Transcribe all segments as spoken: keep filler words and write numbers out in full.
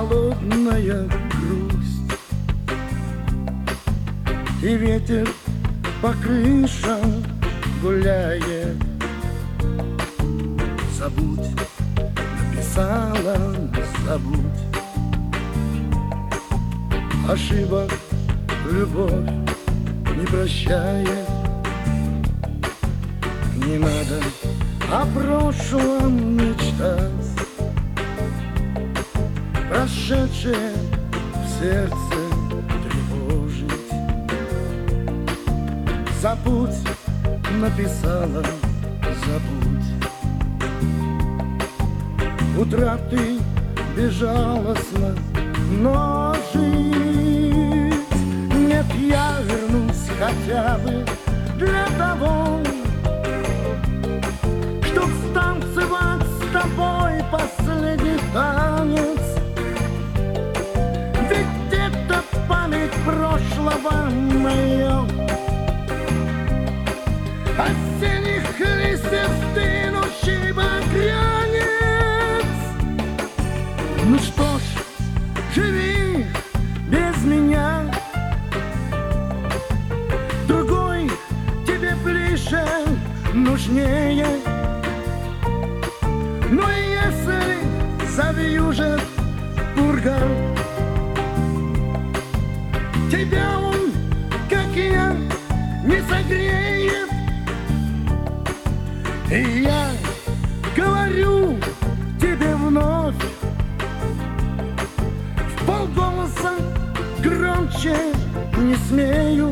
холодная грусть, и ветер по крышам гуляет. Забудь, написала, забудь. Ошибок любовь не прощает. Не надо о прошлом мечтать, прошедшее в сердце тревожить. Забудь, написала, забудь. Утраты безжалостно, но жить. Нет, я вернусь хотя бы для того, чтоб станцевать с тобой последний танец. Ведь это память прошлого моё. Осенних листьев стынущий багрянец. Ну что ж, живи без меня. Другой тебе ближе, нужнее. Но если завьюжит ураган, тебя он, как и я, не согреет. И я говорю тебе вновь, вполголоса, громче не смею.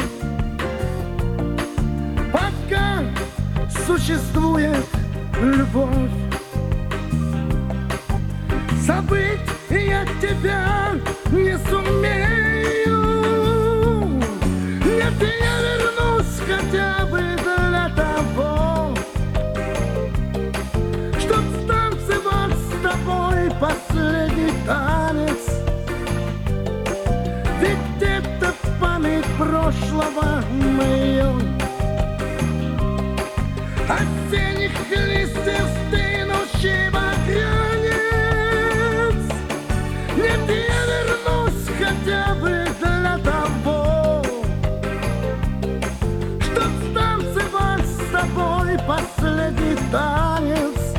Пока существует любовь, забыть я тебя не сумею. Нет, я вернусь хотя бы для того, чтоб станцевать с тобой последний танец. Ведь это память прошлого моё. Осенних листьев стынущий багрянец. Нет, я вернусь хотя бы для того, чтоб станцевать с тобой последний танец.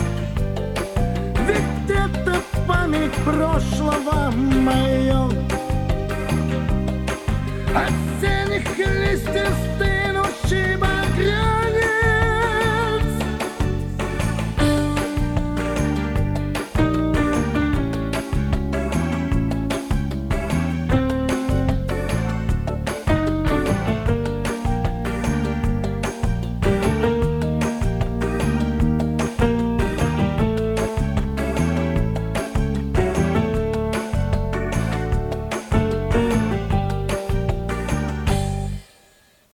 Ведь это память прошлого моё. Осенних листьев стынущий багрянец.